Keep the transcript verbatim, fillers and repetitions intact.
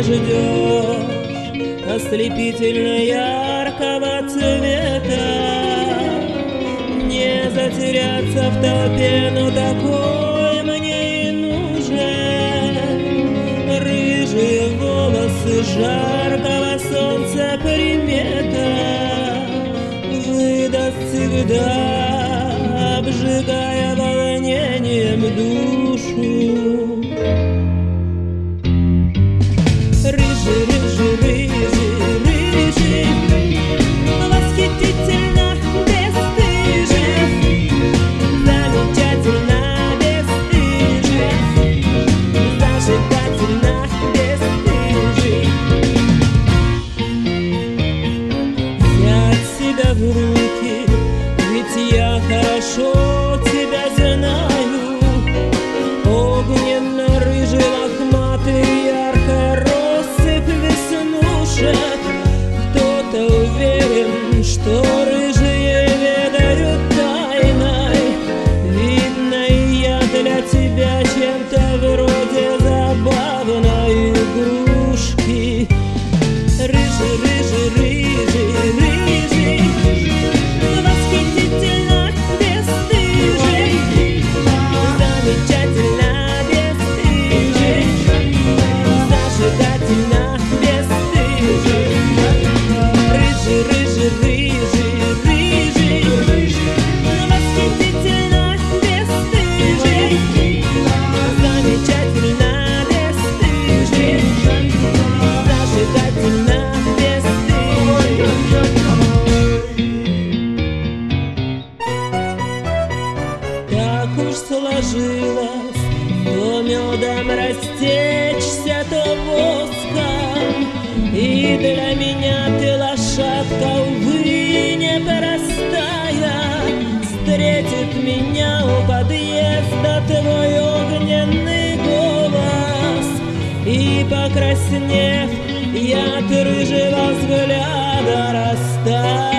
ждешь ослепительно яркого цвета, не затеряться в толпе, но такой мне и нужен. Рыжие волосы жаркого солнца примета выдаст всегда, обжигая волнением душу. Рыжий, рыжий, рыжий, рыжий, восхитительно бесстыжий, замечательно бесстыжий, зажигательно бесстыжий. Взять себя в руки, ведь я хорошо тебя знаю. Огненно-рыжий, лохматый, яркая россыпь веснушек. Кто-то уверен, что рыжие ведают тайной. Видно, и я для тебя чем-то вроде забавной игрушки. Рыжий, рыжий, рыжий, рыжий, восхитительно бесстыжий, замечательно бесстыжий, зажигательно бесстыжий. Рыжий, рыжий, рыжий, рыжий, восхитительно бесстыжий, замечательно бесстыжий, зажигательно бесстыжий. Так уж сложилось, то медом растечься, то воском, и для меня ты лошадка, увы, непростая. Встретит меня у подъезда твой огненный голос, и, покраснев, я от рыжего взгляда растаю.